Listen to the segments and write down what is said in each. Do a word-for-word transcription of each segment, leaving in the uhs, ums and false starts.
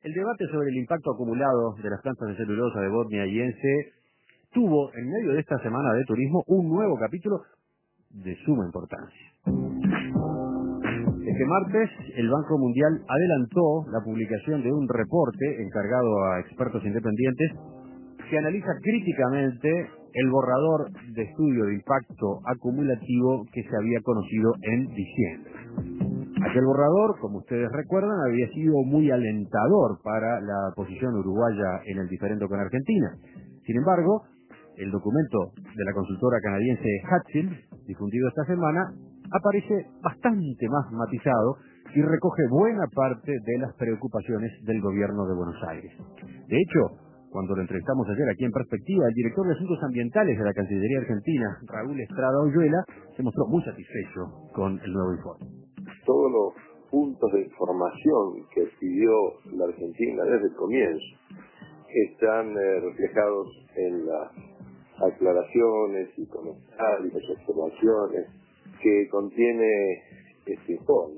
El debate sobre el impacto acumulado de las plantas de celulosa de Botnia y Ence tuvo, en medio de esta semana de turismo, un nuevo capítulo de suma importancia. Este martes, el Banco Mundial adelantó la publicación de un reporte encargado a expertos independientes que analiza críticamente el borrador de estudio de impacto acumulativo que se había conocido en diciembre. Aquel borrador, como ustedes recuerdan, había sido muy alentador para la posición uruguaya en el diferendo con Argentina. Sin embargo, el documento de la consultora canadiense Hatfield, difundido esta semana, aparece bastante más matizado y recoge buena parte de las preocupaciones del gobierno de Buenos Aires. De hecho, cuando lo entrevistamos ayer aquí en Perspectiva, el director de Asuntos Ambientales de la Cancillería Argentina, Raúl Estrada Oyuela, se mostró muy satisfecho con el nuevo informe. Todos los puntos de información que pidió la Argentina desde el comienzo están eh, reflejados en las aclaraciones y comentarios, observaciones que contiene este informe.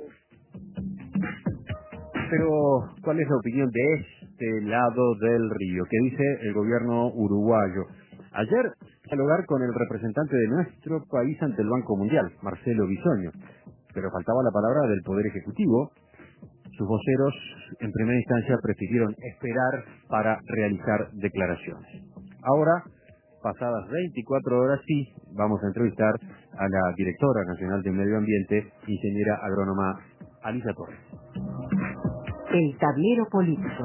Pero, ¿cuál es la opinión de este lado del río? ¿Qué dice el gobierno uruguayo? Ayer, dialogar con el representante de nuestro país ante el Banco Mundial, Marcelo Bisoño, pero faltaba la palabra del Poder Ejecutivo. Sus voceros, en primera instancia, prefirieron esperar para realizar declaraciones. Ahora, pasadas veinticuatro horas, sí, vamos a entrevistar a la directora nacional de Medio Ambiente, ingeniera agrónoma Alisa Torres. El tablero político.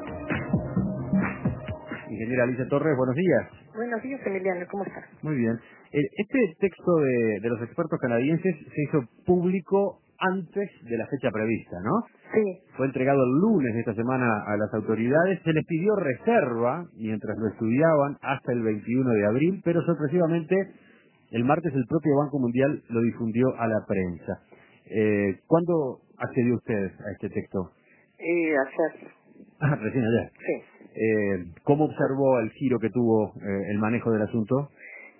Ingeniera Alisa Torres, buenos días. Buenos días, Emiliano, ¿cómo estás? Muy bien. Este texto de, de los expertos canadienses se hizo público antes de la fecha prevista, ¿no? Sí. Fue entregado el lunes de esta semana a las autoridades. Se les pidió reserva mientras lo estudiaban hasta el veintiuno de abril, pero sorpresivamente el martes el propio Banco Mundial lo difundió a la prensa. Eh, ¿Cuándo accedió usted a este texto? Eh, ayer. Ah, recién ayer. Sí. Eh, ¿Cómo observó el giro que tuvo eh, el manejo del asunto?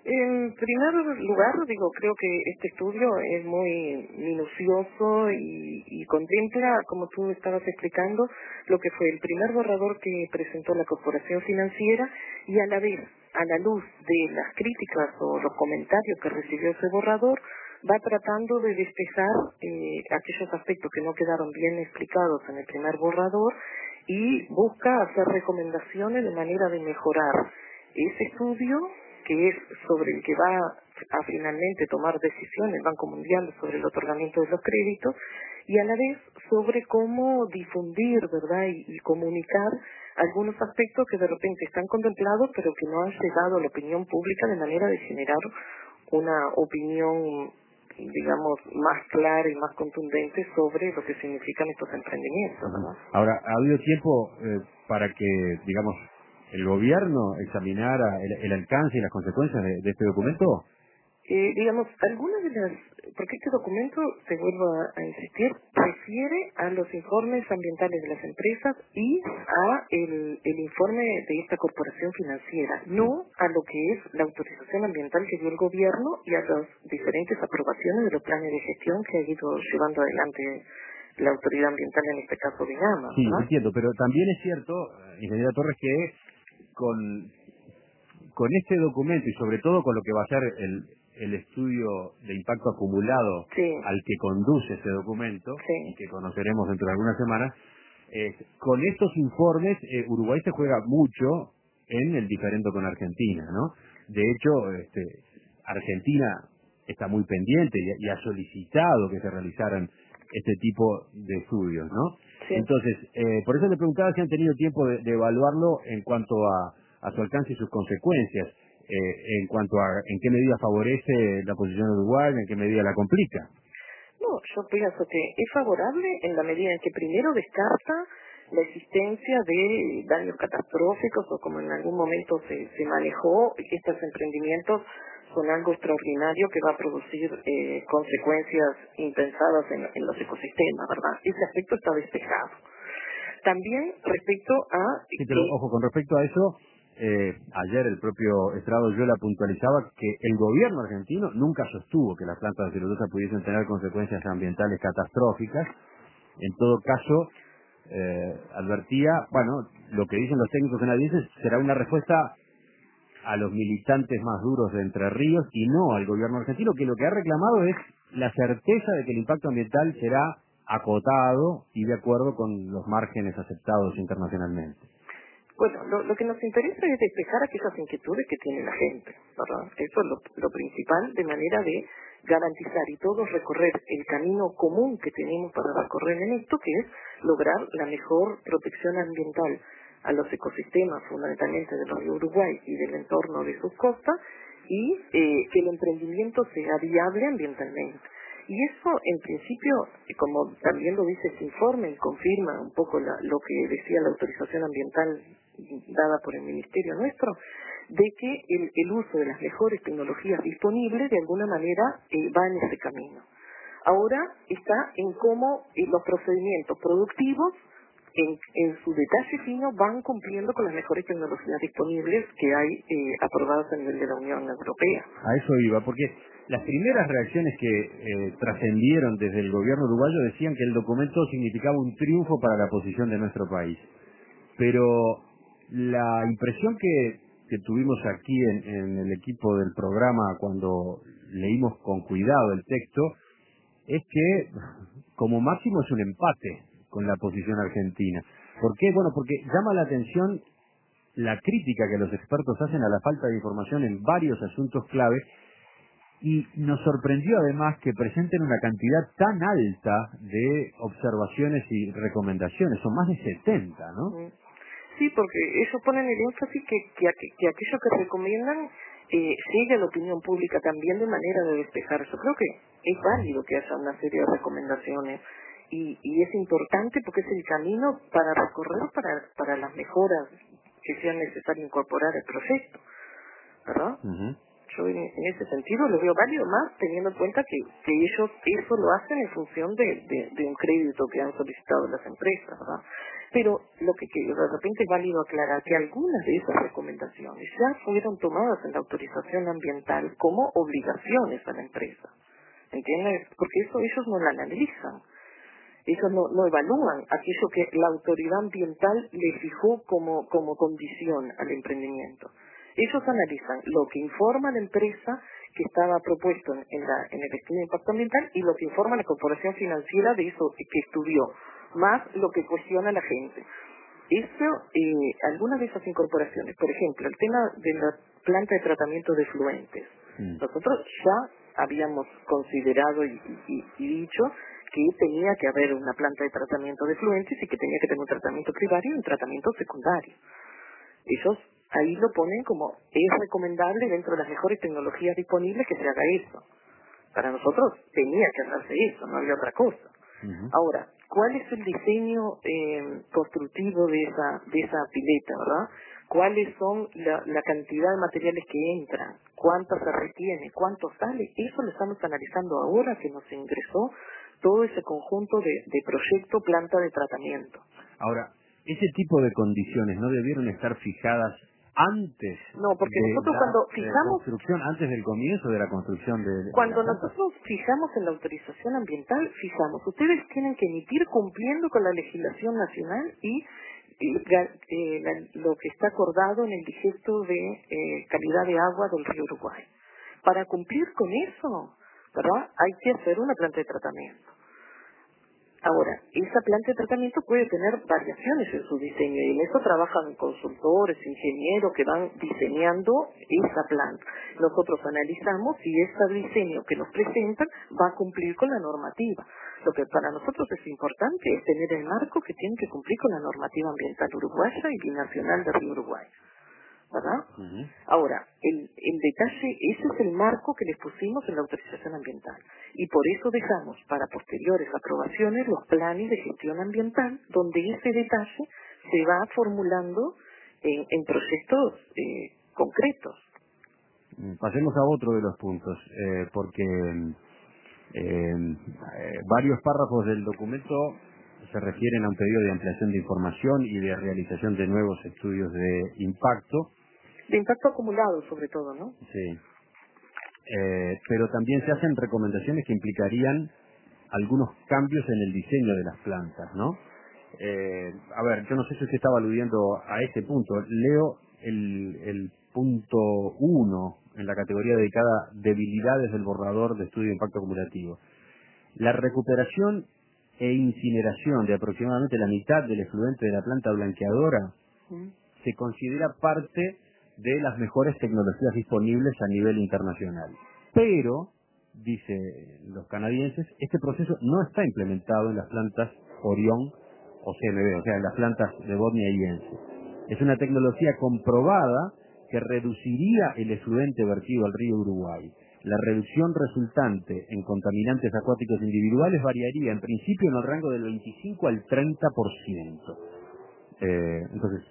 En primer lugar, digo, creo que este estudio es muy minucioso y, y contempla, como tú estabas explicando, lo que fue el primer borrador que presentó la Corporación Financiera y a la vez, a la luz de las críticas o los comentarios que recibió ese borrador, va tratando de despejar eh, aquellos aspectos que no quedaron bien explicados en el primer borrador y busca hacer recomendaciones de manera de mejorar ese estudio, que es sobre el que va a finalmente tomar decisiones el Banco Mundial sobre el otorgamiento de los créditos, y a la vez sobre cómo difundir, ¿verdad?, y, y comunicar algunos aspectos que de repente están contemplados, pero que no han llegado a la opinión pública de manera de generar una opinión, digamos, más clara y más contundente sobre lo que significan estos emprendimientos, ¿verdad? Ahora, ¿ha habido tiempo eh, para que, digamos, el gobierno examinara el, el alcance y las consecuencias de, de este documento? Eh, digamos, algunas de las, porque este documento, te vuelvo a, a insistir, refiere a los informes ambientales de las empresas y a el, el informe de esta corporación financiera, no a lo que es la autorización ambiental que dio el gobierno y a las diferentes aprobaciones de los planes de gestión que ha ido llevando adelante la autoridad ambiental, en este caso Vinama, ¿no? Sí, entiendo, pero también es cierto, ingeniera Torres, que con, con este documento y sobre todo con lo que va a ser el, el estudio de impacto acumulado sí. al que conduce ese documento, sí. y que conoceremos dentro de algunas semanas, eh, con estos informes eh, Uruguay se juega mucho en el diferendo con Argentina, ¿no? De hecho, este, Argentina está muy pendiente y, y ha solicitado que se realizaran este tipo de estudios, ¿no? Sí. Entonces, eh, por eso le preguntaba si han tenido tiempo de, de evaluarlo en cuanto a, a su alcance y sus consecuencias, eh, en cuanto a en qué medida favorece la posición de Uruguay, en qué medida la complica. No, yo pienso que es favorable en la medida en que primero descarta la existencia de daños catastróficos o como en algún momento se, se manejó, estos emprendimientos son algo extraordinario que va a producir eh, consecuencias impensadas en, en los ecosistemas, ¿verdad? Ese aspecto está despejado. También respecto a... Sí, pero que, ojo, con respecto a eso, eh, ayer el propio Estrada Oyuela puntualizaba que el gobierno argentino nunca sostuvo que las plantas de celulosa pudiesen tener consecuencias ambientales catastróficas. En todo caso, eh, advertía, bueno, lo que dicen los técnicos canadienses será una respuesta a los militantes más duros de Entre Ríos y no al gobierno argentino, que lo que ha reclamado es la certeza de que el impacto ambiental será acotado y de acuerdo con los márgenes aceptados internacionalmente. Bueno, lo, lo que nos interesa es despejar aquellas inquietudes que tiene la gente, ¿verdad? Eso es lo, lo principal, de manera de garantizar y todos recorrer el camino común que tenemos para recorrer en esto, que es lograr la mejor protección ambiental a los ecosistemas, fundamentalmente del río Uruguay y del entorno de sus costas, y eh, que el emprendimiento sea viable ambientalmente. Y eso, en principio, como también lo dice ese informe y confirma un poco la, lo que decía la autorización ambiental dada por el Ministerio nuestro, de que el, el uso de las mejores tecnologías disponibles de alguna manera eh, va en ese camino. Ahora está en cómo eh, los procedimientos productivos en, en su detalle fino van cumpliendo con las mejores tecnologías disponibles que hay eh, aprobadas a nivel de la Unión Europea. A eso iba, porque las primeras reacciones que eh, trascendieron desde el gobierno uruguayo decían que el documento significaba un triunfo para la posición de nuestro país. Pero la impresión que, que tuvimos aquí en, en el equipo del programa cuando leímos con cuidado el texto es que como máximo es un empate con la posición argentina. ¿Por qué? Bueno, porque llama la atención la crítica que los expertos hacen a la falta de información en varios asuntos clave y nos sorprendió además que presenten una cantidad tan alta de observaciones y recomendaciones, son más de setenta, ¿no? Sí, porque ellos ponen el énfasis que, que, que aquello que recomiendan eh, sigue a la opinión pública también de manera de despejar. Yo creo que es válido que haya una serie de recomendaciones y, y es importante porque es el camino para recorrer para, para las mejoras que sea necesario incorporar al proyecto, ¿verdad? Uh-huh. Yo en, en ese sentido lo veo válido, más teniendo en cuenta que, que ellos eso lo hacen en función de, de, de un crédito que han solicitado las empresas, ¿verdad? Pero lo que, que de repente es válido aclarar que algunas de esas recomendaciones ya fueron tomadas en la autorización ambiental como obligaciones a la empresa, ¿entiendes? Porque eso ellos no la analizan, ellos no, no evalúan aquello que la autoridad ambiental le fijó como, como condición al emprendimiento. Ellos analizan lo que informa la empresa que estaba propuesto en, en, la, en el estudio de impacto ambiental y lo que informa la corporación financiera de eso que estudió, más lo que cuestiona la gente. Eso, eh, algunas de esas incorporaciones, por ejemplo, el tema de la planta de tratamiento de efluentes. Mm. Nosotros ya habíamos considerado y, y, y dicho que tenía que haber una planta de tratamiento de efluentes y que tenía que tener un tratamiento primario y un tratamiento secundario. Ellos ahí lo ponen como es recomendable dentro de las mejores tecnologías disponibles que se haga eso. Para nosotros tenía que hacerse eso, no había otra cosa. Uh-huh. Ahora, ¿cuál es el diseño eh, constructivo de esa de esa pileta, verdad? ¿Cuáles son la, la cantidad de materiales que entran? ¿Cuánto se retiene? ¿Cuánto sale? Eso lo estamos analizando ahora que nos ingresó todo ese conjunto de, de proyecto planta de tratamiento. Ahora, ese tipo de condiciones no debieron estar fijadas antes no, porque de nosotros la cuando fijamos, construcción, antes del comienzo de la construcción de, de cuando la planta. Nosotros fijamos en la autorización ambiental, fijamos, ustedes tienen que emitir cumpliendo con la legislación nacional y, y eh, la, lo que está acordado en el digesto de eh, calidad de agua del río Uruguay. Para cumplir con eso, ¿verdad? Hay que hacer una planta de tratamiento. Ahora, esa planta de tratamiento puede tener variaciones en su diseño y en eso trabajan consultores, ingenieros que van diseñando esa planta. Nosotros analizamos si ese diseño que nos presentan va a cumplir con la normativa. Lo que para nosotros es importante es tener el marco que tiene que cumplir con la normativa ambiental uruguaya y binacional del río Uruguay, ¿verdad? Uh-huh. Ahora, el, el detalle, ese es el marco que les pusimos en la autorización ambiental y por eso dejamos para posteriores aprobaciones los planes de gestión ambiental donde ese detalle se va formulando en, en proyectos eh, concretos. Pasemos a otro de los puntos, eh, porque eh, eh, varios párrafos del documento se refieren a un pedido de ampliación de información y de realización de nuevos estudios de impacto. De impacto acumulado, sobre todo, ¿no? Sí. Eh, pero también se hacen recomendaciones que implicarían algunos cambios en el diseño de las plantas, ¿no? Eh, a ver, yo no sé si usted estaba aludiendo a ese punto. Leo el, el punto uno en la categoría dedicada debilidades del borrador de estudio de impacto acumulativo. La recuperación e incineración de aproximadamente la mitad del efluente de la planta blanqueadora se considera parte de las mejores tecnologías disponibles a nivel internacional. Pero, dicen los canadienses, este proceso no está implementado en las plantas Orión o C M B, o sea, en las plantas de Bodnia y Ence. Es una tecnología comprobada que reduciría el efluente vertido al río Uruguay. La reducción resultante en contaminantes acuáticos individuales variaría en principio en el rango del veinticinco al treinta por ciento. Eh, entonces,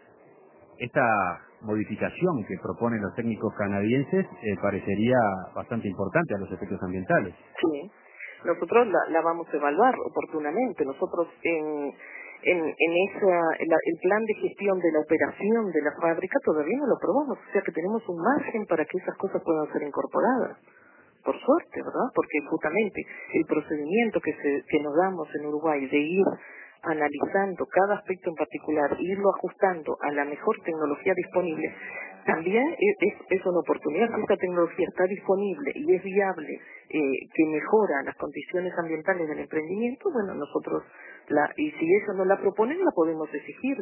esta modificación que proponen los técnicos canadienses eh, parecería bastante importante a los efectos ambientales. Sí, nosotros la, la vamos a evaluar oportunamente. Nosotros en, en, en esa, en la, el plan de gestión de la operación de la fábrica todavía no lo probamos, o sea que tenemos un margen para que esas cosas puedan ser incorporadas. Por suerte, ¿verdad? Porque justamente el procedimiento que, se, que nos damos en Uruguay de ir analizando cada aspecto en particular, irlo ajustando a la mejor tecnología disponible, también es, es, es una oportunidad. Si esta tecnología está disponible y es viable, eh, que mejora las condiciones ambientales del emprendimiento, bueno, nosotros, la y si ellos no la proponen, la podemos exigir.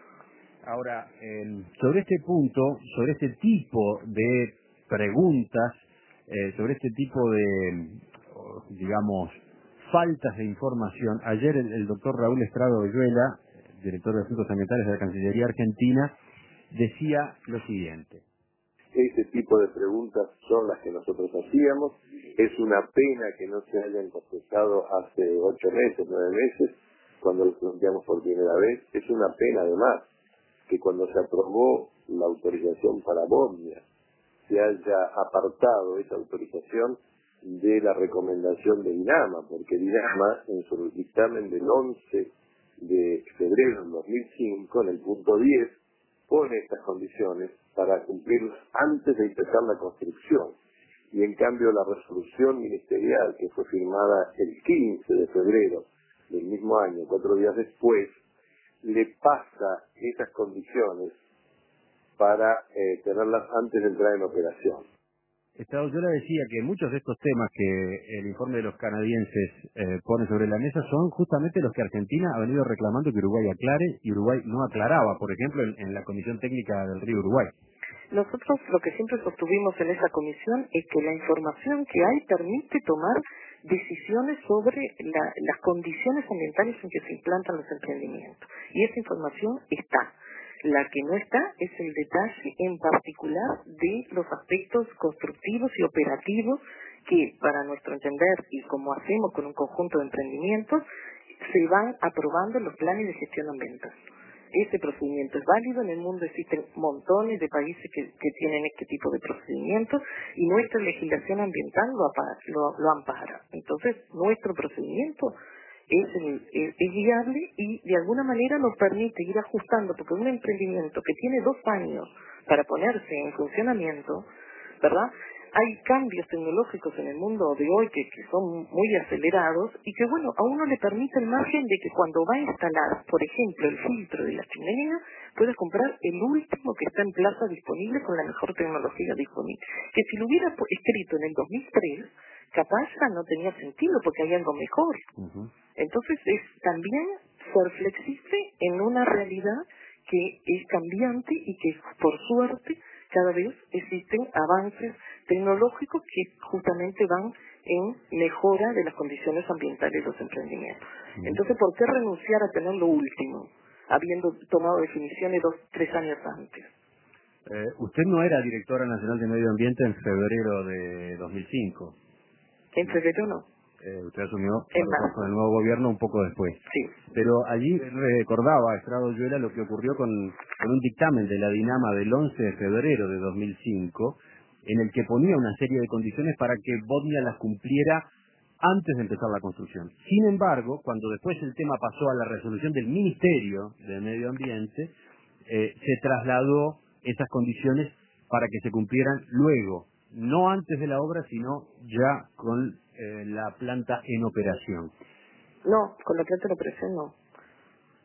Ahora, eh, sobre este punto, sobre este tipo de preguntas, eh, sobre este tipo de, digamos, faltas de información, ayer el, el doctor Raúl Estrada Oyuela, director de Asuntos Ambientales de la Cancillería Argentina, decía lo siguiente. Ese tipo de preguntas son las que nosotros hacíamos. Es una pena que no se hayan contestado hace ocho meses, nueve meses, cuando lo planteamos por primera vez. Es una pena además que cuando se aprobó la autorización para Bodnia se haya apartado esa autorización de la recomendación de DINAMA, porque DINAMA en su dictamen del once de febrero del dos mil cinco, en el punto diez, pone estas condiciones para cumplirlas antes de empezar la construcción. Y en cambio la resolución ministerial que fue firmada el quince de febrero del mismo año, cuatro días después, le pasa esas condiciones para eh, tenerlas antes de entrar en operación. Estrada Oyuela decía que muchos de estos temas que el informe de los canadienses eh, pone sobre la mesa son justamente los que Argentina ha venido reclamando que Uruguay aclare y Uruguay no aclaraba, por ejemplo, en, en la Comisión Técnica del Río Uruguay. Nosotros lo que siempre sostuvimos en esa comisión es que la información que hay permite tomar decisiones sobre la, las condiciones ambientales en que se implantan los emprendimientos. Y esa información está. La que no está es el detalle en particular de los aspectos constructivos y operativos que, para nuestro entender, y como hacemos con un conjunto de emprendimientos, se van aprobando en los planes de gestión ambiental. Ese procedimiento es válido, en el mundo existen montones de países que, que tienen este tipo de procedimientos y nuestra legislación ambiental lo, lo, lo ampara. Entonces, nuestro procedimiento es, el, es, es viable y de alguna manera nos permite ir ajustando, porque un emprendimiento que tiene dos años para ponerse en funcionamiento, ¿verdad?, hay cambios tecnológicos en el mundo de hoy que, que son muy acelerados y que, bueno, a uno le permite el margen de que cuando va a instalar, por ejemplo, el filtro de la chimenea, pueda comprar el último que está en plaza disponible con la mejor tecnología disponible. Que si lo hubiera escrito en el dos mil tres, capaz ya no tenía sentido porque hay algo mejor. Uh-huh. Entonces es también ser flexible en una realidad que es cambiante y que, por suerte, cada vez existen avances tecnológicos que justamente van en mejora de las condiciones ambientales de los emprendimientos. Entonces, ¿por qué renunciar a tener lo último, habiendo tomado definiciones dos, tres años antes? Eh, usted no era directora nacional de Medio Ambiente en febrero de dos mil cinco. En febrero no. Eh, usted asumió con, con el nuevo gobierno un poco después. Sí. Pero allí recordaba a Estrada Oyuela lo que ocurrió con, con un dictamen de la DINAMA del once de febrero de dos mil cinco, en el que ponía una serie de condiciones para que Bodnia las cumpliera antes de empezar la construcción. Sin embargo, cuando después el tema pasó a la resolución del Ministerio de Medio Ambiente, eh, se trasladó esas condiciones para que se cumplieran luego, no antes de la obra, sino ya con eh, la planta en operación. No, con la planta en operación no.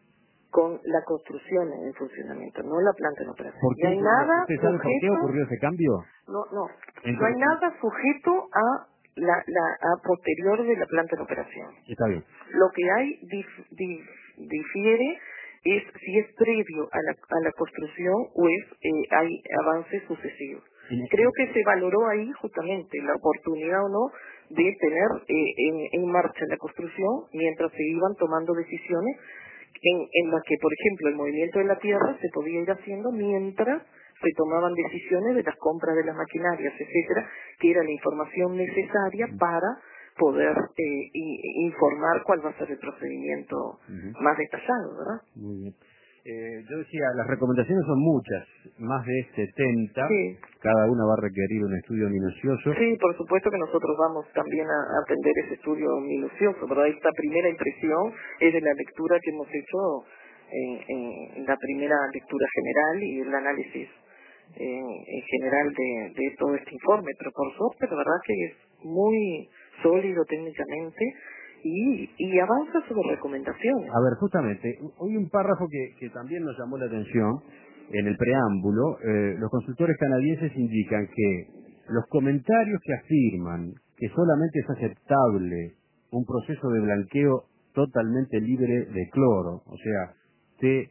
con la construcción en funcionamiento, no la planta en operación. ¿Por qué, no hay nada ¿Usted sabe sujeto, por qué ocurrió ese cambio? No, no. Entonces, no hay nada sujeto a la, la a posterior de la planta en operación. Está bien. Lo que hay dif, dif, difiere es si es previo a la, a la construcción o es eh, hay avances sucesivos. Creo que se valoró ahí justamente la oportunidad o no de tener eh, en, en marcha la construcción mientras se iban tomando decisiones en, en las que, por ejemplo, el movimiento de la tierra se podía ir haciendo mientras se tomaban decisiones de las compras de las maquinarias, etcétera, que era la información necesaria para poder eh, i, informar cuál va a ser el procedimiento uh-huh. más detallado, ¿verdad? Muy bien. Eh, yo decía, las recomendaciones son muchas, más de setenta, sí. Cada una va a requerir un estudio minucioso. Sí, por supuesto que nosotros vamos también a atender ese estudio minucioso, ¿verdad? Esta primera impresión es de la lectura que hemos hecho en, en la primera lectura general y el análisis en, en general de, de todo este informe, pero por suerte la verdad que es muy sólido técnicamente y, y avanza sobre recomendaciones. A ver, justamente, hoy un párrafo que, que también nos llamó la atención en el preámbulo. Eh, los consultores canadienses indican que los comentarios que afirman que solamente es aceptable un proceso de blanqueo totalmente libre de cloro, o sea, T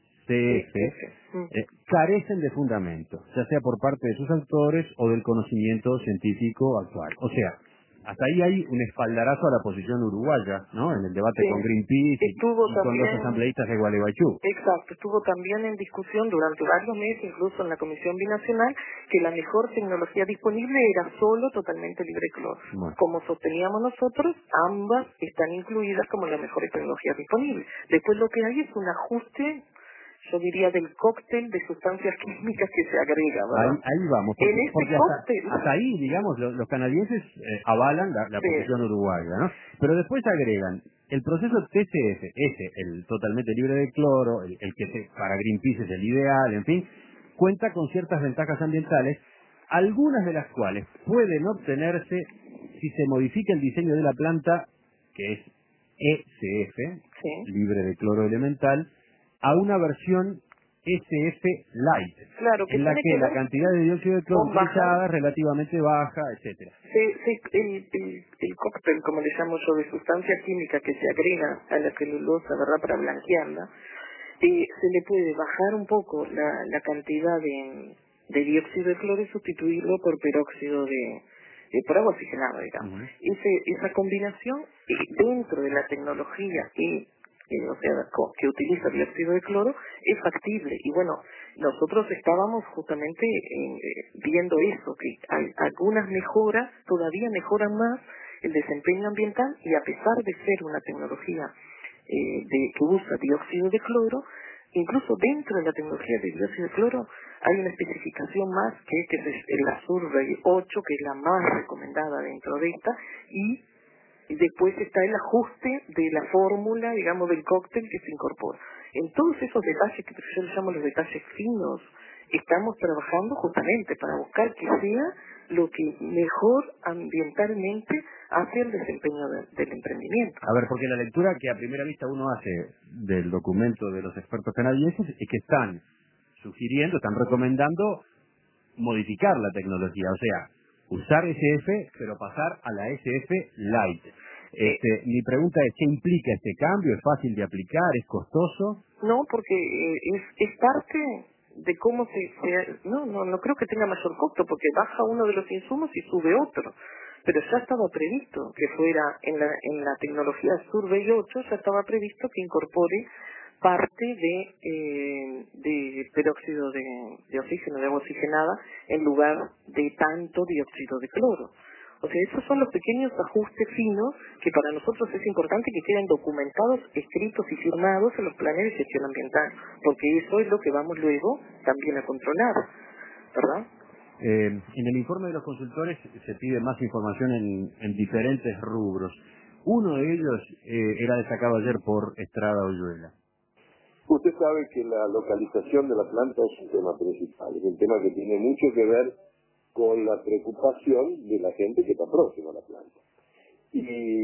C F, eh, carecen de fundamento, ya sea por parte de sus autores o del conocimiento científico actual. O sea, hasta ahí hay un espaldarazo a la posición uruguaya, ¿no? En el debate sí. con Greenpeace y, y con los asambleístas de Gualeguaychú. Exacto, estuvo también en discusión durante varios meses, incluso en la Comisión Binacional, que la mejor tecnología disponible era solo totalmente libre de cloro. Bueno. Como sosteníamos nosotros, ambas están incluidas como la mejor tecnología disponible. Después lo que hay es un ajuste, yo diría, del cóctel de sustancias químicas que se agrega, ¿verdad? Ahí, ahí vamos, porque, en este porque cóctel, hasta, hasta ahí, digamos, los, los canadienses eh, avalan la, la sí. posición uruguaya, ¿no? Pero después agregan, el proceso T C F, ese, el totalmente libre de cloro, el, el que se, para Greenpeace es el ideal, en fin, cuenta con ciertas ventajas ambientales, algunas de las cuales pueden obtenerse si se modifica el diseño de la planta, que es E C F, sí. libre de cloro elemental, a una versión S F Light, claro, que en la que, que la cantidad de dióxido de cloro utilizada es relativamente baja, etcétera. Sí, sí, el, el, el cóctel, como le llamo yo, de sustancia química que se agrega a la celulosa, ¿verdad?, para blanquearla, eh, se le puede bajar un poco la, la cantidad de, de dióxido de cloro y sustituirlo por peróxido de, eh, por agua oxigenada, digamos. Uh-huh. Ese, esa combinación, eh, dentro de la tecnología y Eh, o sea, que utiliza dióxido de cloro, es factible. Y bueno, nosotros estábamos justamente eh, viendo eso, que hay algunas mejoras, todavía mejoran más el desempeño ambiental, y a pesar de ser una tecnología eh, de, que usa dióxido de cloro, incluso dentro de la tecnología de dióxido de cloro hay una especificación más, que, que es la Survey ocho, que es la más recomendada dentro de esta, y y después está el ajuste de la fórmula, digamos, del cóctel que se incorpora. En todos esos detalles, que yo les llamo los detalles finos, estamos trabajando justamente para buscar que sea lo que mejor ambientalmente hace el desempeño de, del emprendimiento. A ver, porque la lectura que a primera vista uno hace del documento de los expertos canadienses es que están sugiriendo, están recomendando modificar la tecnología, o sea, usar S F, pero pasar a la S F Light. Este, mi pregunta es, ¿qué implica este cambio? ¿Es fácil de aplicar? ¿Es costoso? No, porque eh, es, es parte de cómo se, se... No, no, no creo que tenga mayor costo, porque baja uno de los insumos y sube otro. Pero ya estaba previsto que fuera, en la, en la tecnología Survey ocho, ya estaba previsto que incorpore parte de, eh, de peróxido de, de oxígeno, de agua oxigenada, en lugar de tanto dióxido de cloro. O sea, esos son los pequeños ajustes finos que para nosotros es importante que queden documentados, escritos y firmados en los planes de gestión ambiental, porque eso es lo que vamos luego también a controlar, ¿verdad? Eh, en el informe de los consultores se pide más información en, en diferentes rubros. Uno de ellos eh, era destacado ayer por Estrada Oyuela. Usted sabe que la localización de la planta es un tema principal, es un tema que tiene mucho que ver con la preocupación de la gente que está próxima a la planta. Y,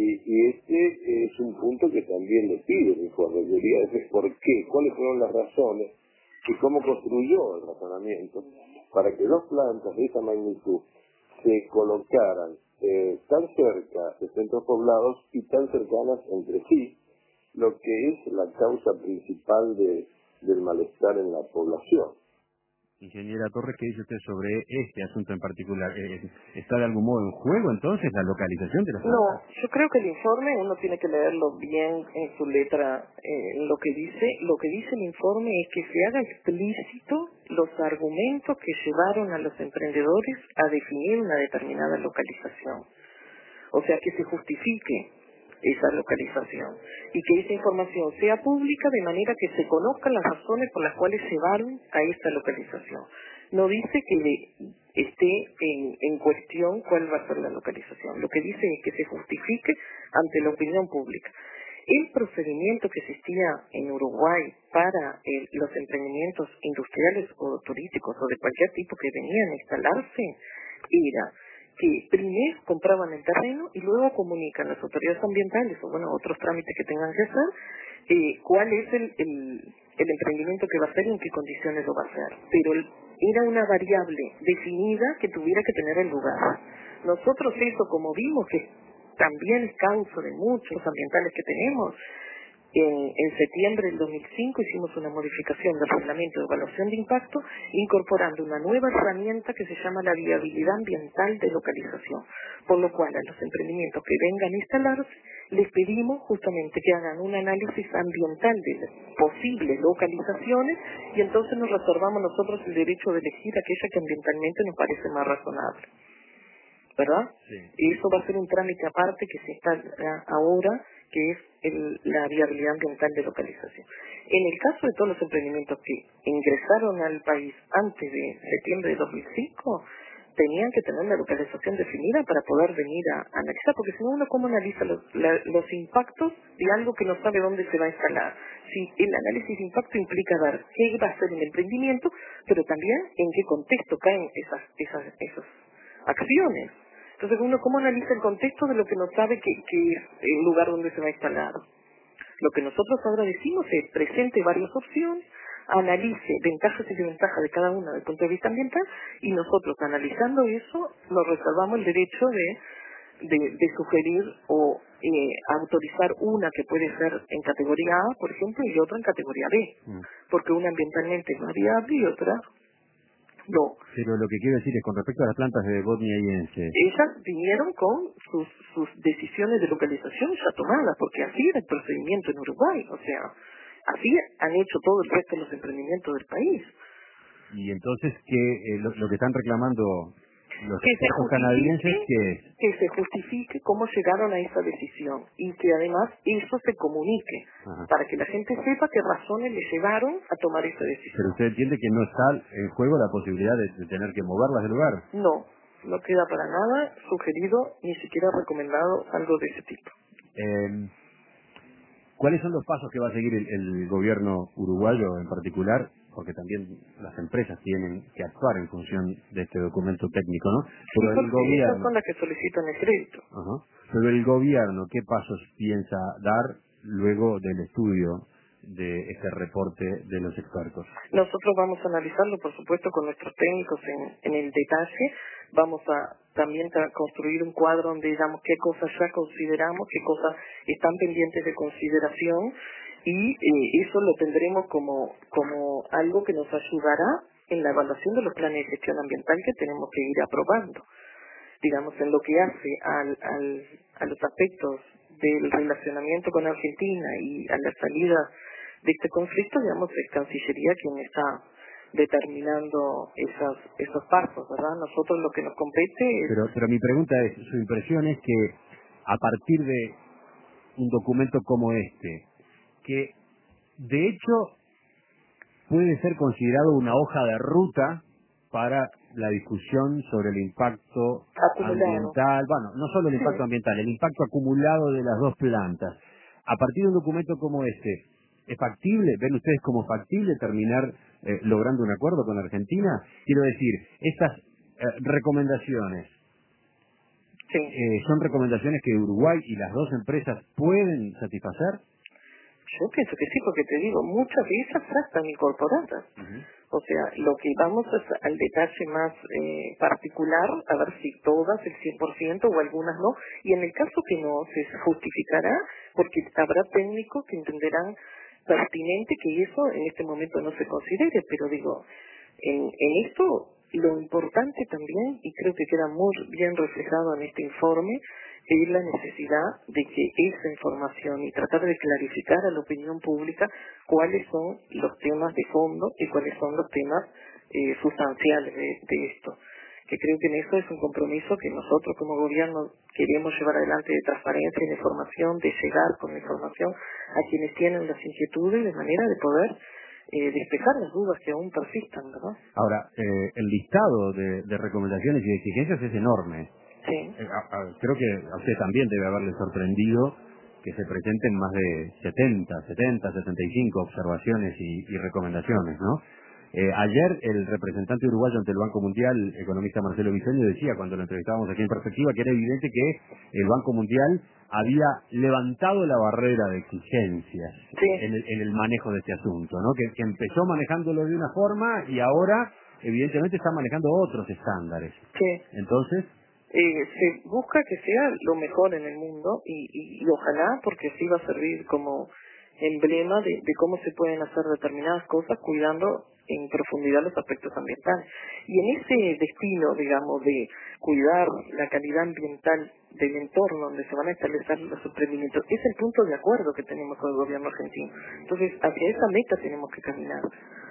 y este es un punto que también le pide el informe. Debería decir por qué, cuáles fueron las razones y cómo construyó el razonamiento para que dos plantas de esa magnitud se colocaran eh, tan cerca de centros poblados y tan cercanas entre sí, lo que es la causa principal de, del malestar en la población. Ingeniera Torres, ¿qué dice usted sobre este asunto en particular? Eh, ¿Está de algún modo en juego entonces la localización de las No, plantas? yo creo que el informe uno tiene que leerlo bien en su letra, eh, lo que dice. Lo que dice el informe es que se haga explícito los argumentos que llevaron a los emprendedores a definir una determinada localización. O sea, que se justifique esa localización y que esa información sea pública de manera que se conozcan las razones por las cuales llevaron a esta localización. No dice que le esté en, en cuestión cuál va a ser la localización. Lo que dice es que se justifique ante la opinión pública. El procedimiento que existía en Uruguay para eh, los emprendimientos industriales o turísticos o de cualquier tipo que venían a instalarse era que primero compraban el terreno y luego comunican las autoridades ambientales o bueno otros trámites que tengan que hacer eh, cuál es el, el, el emprendimiento que va a hacer y en qué condiciones lo va a hacer. Pero el, era una variable definida que tuviera que tener el lugar. Nosotros eso, como vimos que también es causa de muchos ambientales que tenemos, En, en septiembre del dos mil cinco hicimos una modificación del reglamento de evaluación de impacto incorporando una nueva herramienta que se llama la viabilidad ambiental de localización, por lo cual a los emprendimientos que vengan a instalarse les pedimos justamente que hagan un análisis ambiental de las posibles localizaciones y entonces nos reservamos nosotros el derecho de elegir aquella que ambientalmente nos parece más razonable, ¿verdad? Sí. Y eso va a ser un trámite aparte que se está ahora, que es el, la viabilidad ambiental de localización. En el caso de todos los emprendimientos que ingresaron al país antes de septiembre de dos mil cinco, tenían que tener la localización definida para poder venir a, a analizar, porque si no uno cómo analiza los, la, los impactos de algo que no sabe dónde se va a instalar. Si el análisis de impacto implica ver qué va a ser el emprendimiento, pero también en qué contexto caen esas, esas, esas acciones. Entonces uno cómo analiza el contexto de lo que no sabe que, que es el lugar donde se va a instalar. Lo que nosotros ahora decimos es presente varias opciones, analice ventajas y desventajas de cada una desde el punto de vista ambiental y nosotros analizando eso nos reservamos el derecho de, de, de sugerir o eh, autorizar una que puede ser en categoría A, por ejemplo, y otra en categoría B, Mm. porque una ambientalmente es más viable y otra no. Pero lo que quiero decir es, con respecto a las plantas de Bodnia y Ence, Ellas vinieron con sus, sus decisiones de localización ya tomadas, porque así era el procedimiento en Uruguay, o sea, así han hecho todo el resto de los emprendimientos del país. y entonces que eh, lo, lo que están reclamando los Que se expertos canadienses, justifique, ¿qué es? que se justifique cómo llegaron a esa decisión y que además eso se comunique Ajá. para que la gente sepa qué razones le llevaron a tomar esa decisión. Pero usted entiende que no está en juego la posibilidad de, de tener que moverlas del lugar. No, no queda para nada sugerido ni siquiera recomendado algo de ese tipo. Eh, ¿Cuáles son los pasos que va a seguir el, el gobierno uruguayo en particular? Porque también las empresas tienen que actuar en función de este documento técnico, ¿no? Sí, Pero el porque esas gobierno, son las que solicitan el crédito. ajá, pero el gobierno, ¿qué pasos piensa dar luego del estudio de este reporte de los expertos? Nosotros vamos a analizarlo, por supuesto, con nuestros técnicos en, en el detalle. Vamos a también a construir un cuadro donde digamos qué cosas ya consideramos, qué cosas están pendientes de consideración y eh, eso lo tendremos como, como algo que nos ayudará en la evaluación de los planes de gestión ambiental que tenemos que ir aprobando. Digamos, en lo que hace al, al, a los aspectos del relacionamiento con Argentina y a la salida de este conflicto, digamos, es Cancillería quien está determinando esas, esos pasos, ¿verdad? Nosotros lo que nos compete es... Pero, pero mi pregunta es, su impresión es que a partir de un documento como este, que de hecho puede ser considerado una hoja de ruta para la discusión sobre el impacto Acumulado. ambiental, bueno, no solo el impacto Sí. ambiental, el impacto acumulado de las dos plantas. A partir de un documento como este, ¿es factible? ¿Ven ustedes como factible terminar eh, logrando un acuerdo con Argentina? Quiero decir, estas eh, recomendaciones, Sí. Eh, ¿Son recomendaciones que Uruguay y las dos empresas pueden satisfacer? Yo pienso que sí, porque te digo, muchas de esas ya están incorporadas. Uh-huh. O sea, lo que vamos es al detalle más eh, particular, a ver si todas, el cien por ciento o algunas no, y en el caso que no, se justificará, porque habrá técnicos que entenderán pertinente que eso en este momento no se considere, pero digo, en, en esto lo importante también, y creo que queda muy bien reflejado en este informe, es la necesidad de que esa información y tratar de clarificar a la opinión pública cuáles son los temas de fondo y cuáles son los temas eh, sustanciales de, de esto. Que creo que en eso es un compromiso que nosotros como gobierno queremos llevar adelante de transparencia y de información, de llegar con la información a quienes tienen las inquietudes de manera de poder eh, despejar las dudas que aún persistan, ¿verdad? Ahora, eh, el listado de, de recomendaciones y de exigencias es enorme. Sí. Eh, a, a, creo que a usted también debe haberle sorprendido que se presenten más de setenta, setenta, setenta y cinco observaciones y, y recomendaciones, ¿no? Eh, ayer el representante uruguayo ante el Banco Mundial, el economista Marcelo Viceño, decía cuando lo entrevistábamos aquí en Perspectiva que era evidente que el Banco Mundial había levantado la barrera de exigencias sí. en, el, en el manejo de este asunto, ¿no? Que, que empezó manejándolo de una forma y ahora evidentemente está manejando otros estándares. Sí. Entonces, Eh, se busca que sea lo mejor en el mundo y, y, y ojalá, porque así va a servir como emblema de, de cómo se pueden hacer determinadas cosas cuidando en profundidad los aspectos ambientales. Y en ese destino, digamos, de cuidar la calidad ambiental del entorno donde se van a establecer los emprendimientos, es el punto de acuerdo que tenemos con el gobierno argentino. Entonces, hacia esa meta tenemos que caminar,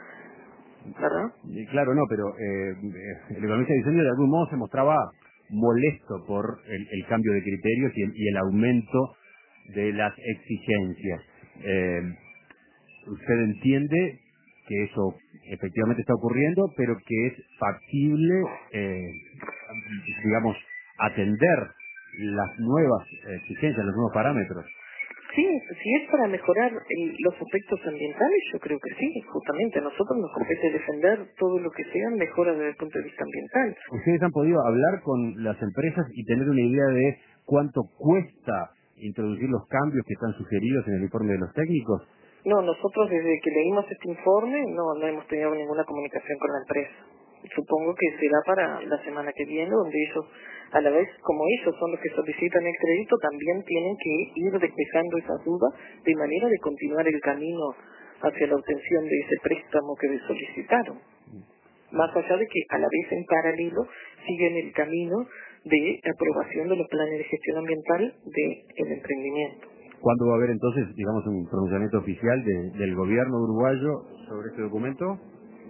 ¿verdad? Y claro, no, pero eh, el economista Viceño de algún modo se mostraba molesto por el, el cambio de criterios y el, y el aumento de las exigencias. Eh, usted entiende que eso efectivamente está ocurriendo, pero que es factible, eh, digamos, atender las nuevas exigencias, los nuevos parámetros. Sí, si es para mejorar el, los aspectos ambientales, yo creo que sí, justamente a nosotros nos compete defender todo lo que sea mejora desde el punto de vista ambiental. ¿Ustedes han podido hablar con las empresas y tener una idea de cuánto cuesta introducir los cambios que están sugeridos en el informe de los técnicos? No, nosotros desde que leímos este informe no, no hemos tenido ninguna comunicación con la empresa. Supongo que será para la semana que viene, donde ellos, a la vez como ellos son los que solicitan el crédito, también tienen que ir despejando esas dudas de manera de continuar el camino hacia la obtención de ese préstamo que solicitaron. Más allá de que a la vez en paralelo siguen el camino de aprobación de los planes de gestión ambiental del emprendimiento. ¿Cuándo va a haber entonces, digamos, un pronunciamiento oficial de, del gobierno uruguayo sobre este documento?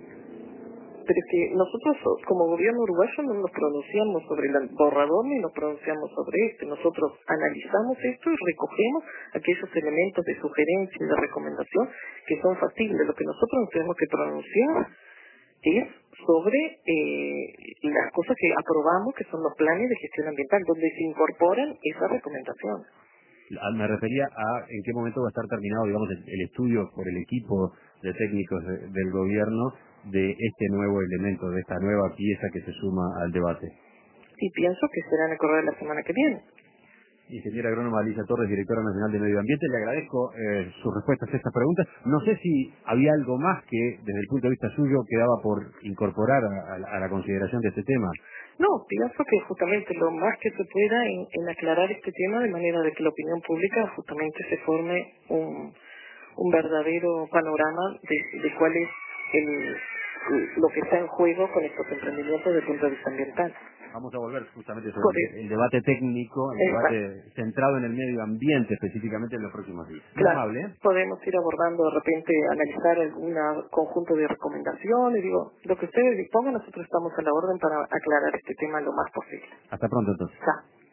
Pero es que nosotros como gobierno uruguayo no nos pronunciamos sobre el borrador ni nos pronunciamos sobre esto. Nosotros analizamos esto y recogemos aquellos elementos de sugerencia y de recomendación que son factibles. Lo que nosotros nos tenemos que pronunciar es sobre eh, las cosas que aprobamos, que son los planes de gestión ambiental, donde se incorporan esas recomendaciones. Me refería a en qué momento va a estar terminado, digamos, el, el estudio por el equipo de técnicos de, del gobierno de este nuevo elemento, de esta nueva pieza que se suma al debate. Y pienso que será en el correo de la semana que viene. Ingeniera agrónoma Alicia Torres, directora nacional de Medio Ambiente, le agradezco eh, sus respuestas a estas preguntas. No sé si había algo más que, desde el punto de vista suyo, quedaba por incorporar a, a, la, a la consideración de este tema. No, pienso que justamente lo más que se pueda en, en aclarar este tema de manera de que la opinión pública justamente se forme un, un verdadero panorama de, de cuál es el, lo que está en juego con estos emprendimientos desde el punto de vista ambiental. Vamos a volver justamente sobre el, el debate técnico, el Exacto. debate centrado en el medio ambiente específicamente en los próximos días. Muy claro, amable. podemos ir abordando de repente, analizar algún conjunto de recomendaciones, digo, lo que ustedes dispongan, nosotros estamos a la orden para aclarar este tema lo más posible. Hasta pronto entonces. Chao.